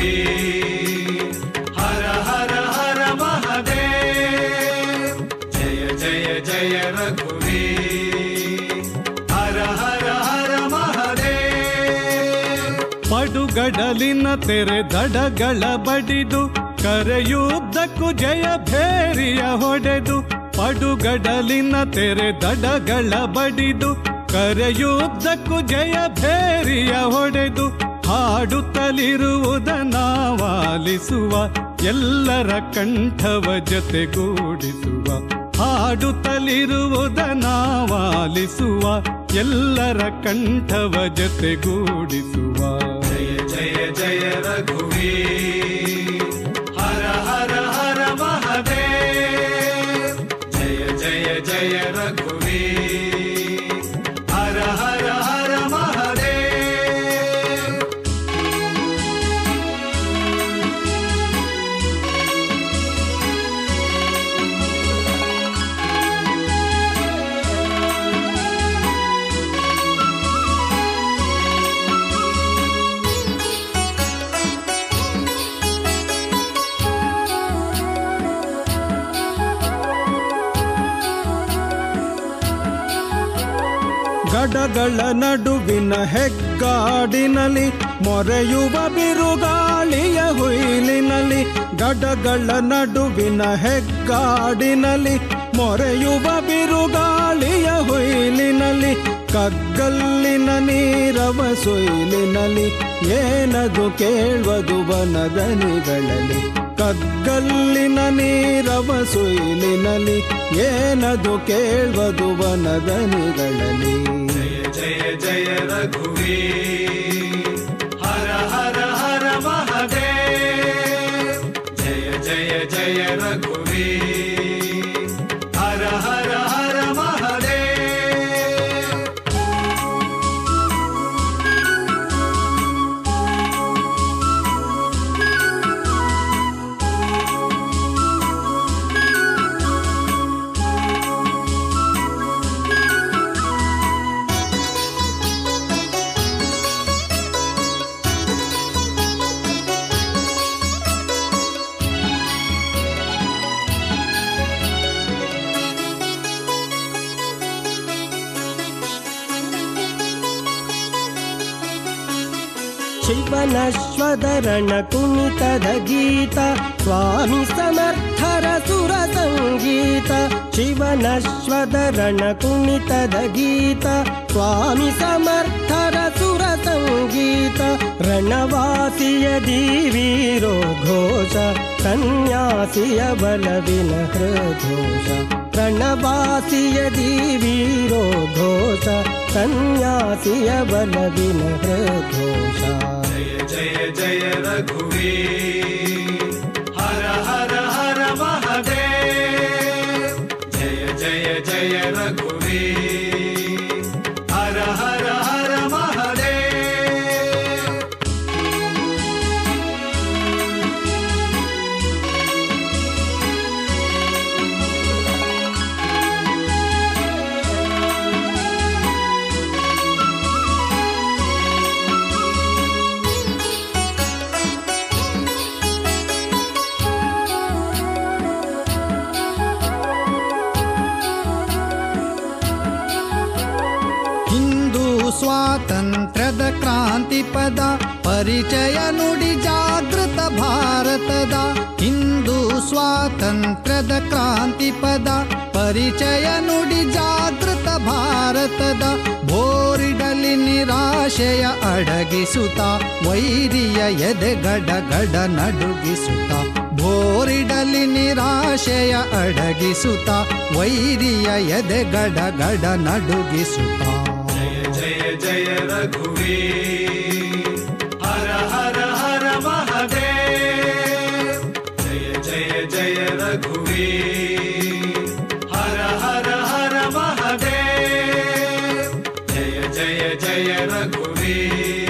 रघुवीर हर हर हर महादेव जय जय जय रघुवीर हर हर हर महादेव ಪಡುಗಡಲಿನ ತೆರೆ ದಡಗಳ ಬಡಿದು ಕರೆಯುದ್ದಕ್ಕೂ ಜಯ ಭೇರಿಯ ಹೊಡೆದು ಪಡುಗಡಲಿನ ತೆರೆ ದಡಗಳ ಬಡಿದು ಕರೆಯುದ್ದಕ್ಕೂ ಜಯ ಭೇರಿಯ ಹೊಡೆದು ಹಾಡುತ್ತಲಿರುವುದನ್ನಾವಾಲಿಸುವ ಎಲ್ಲರ ಕಂಠವ ಜೊತೆಗೂಡಿಸುವ ಹಾಡುತ್ತಲಿರುವುದನ್ನಾವಾಲಿಸುವ ಎಲ್ಲರ ಕಂಠವ ಜೊತೆಗೂಡಿಸುವ जय जय जय रघुवीर हर हर हर महादेव जय जय जय रघुवीर हर हर हर महादेव ಗಡಗಳ ನಡುವಿನ ಹೆಗ್ಗಾಡಿನಲ್ಲಿ ಮೊರೆಯುವ ಬಿರುಗಾಳಿಯ ಹುಯಿಲಿನಲ್ಲಿ ಗಡಗಳ ನಡುವಿನ ಹೆಗ್ಗಾಡಿನಲ್ಲಿ ಮೊರೆಯುವ ಬಿರುಗಾಳಿಯ ಹುಯಿಲಿನಲ್ಲಿ ಕಗ್ಗಲ್ಲಿನ ನೀರವ ಸೊಯ್ಲಿನಲ್ಲಿ ಏನದು ಕೇಳುವುದು ವನದನಿಗಳಲ್ಲಿ ಕಗ್ಗಲ್ಲಿನ ನೀರವ ಸೊಯ್ಲಿನಲ್ಲಿ ಏನದು ಕೇಳುವುದು ವನದನಿಗಳಲ್ಲಿ जय जय जय रघुवीर हर हर हर महादेव जय जय जय रघुवीर हर हर हर महादेव ಶಿವನಶ್ವದರಣ ಕುಣಿತದ ಗೀತ ಸ್ವಾಮಿ ಸಮರ್ಥರ ಸುರ ಸಂಗೀತ ಶಿವನಶ್ವದರಣ ಕುಣಿತದ ಗೀತ ಸ್ವಾಮಿ ಸಮರ್ಥರ ಸುರ ಸಂಗೀತ ರಣವಾಸಿಯ ದೀವೀರೋ ಘೋಷ ಸನ್ಯಾಸಿಯ ಬಲವಿನ ಹೃದೋಷ ರಣವಾಸಿಯ ದೀವೀರೋ ಘೋಷ ಸನ್ಯಾಸಿಯ ಬಲವಿನ ಹೃದೋಷ जय जय रघुवीर हर हर हर महादेव जय जय जय रघुवीर हर हर हर महादेव ಸ್ವಾತಂತ್ರ್ಯದ ಕ್ರಾಂತಿ ಪದ ಪರಿಚಯ ನುಡಿ ಜಾಗೃತ ಭಾರತದ ಹಿಂದೂ ಸ್ವಾತಂತ್ರ್ಯದ ಕ್ರಾಂತಿ ಪದ ಪರಿಚಯ ನುಡಿ ಜಾಗೃತ ಭಾರತದ ಬೋರಿಡಲಿ ನಿರಾಶೆಯ ಅಡಗಿಸುತ್ತ ವೈರಿಯ ಎದೆ ಗಡ ಗಡ ನಡುಗಿಸುತ್ತ ಬೋರಿಡಲಿ ನಿರಾಶೆಯ ಅಡಗಿಸುತ್ತ ವೈರಿಯ ಎದೆ ಗಡ ಗಡ ನಡುಗಿಸುತ್ತ जय जय रघुवीर हर हर हर महादेव जय जय जय रघुवीर हर हर हर महादेव जय जय जय रघुवीर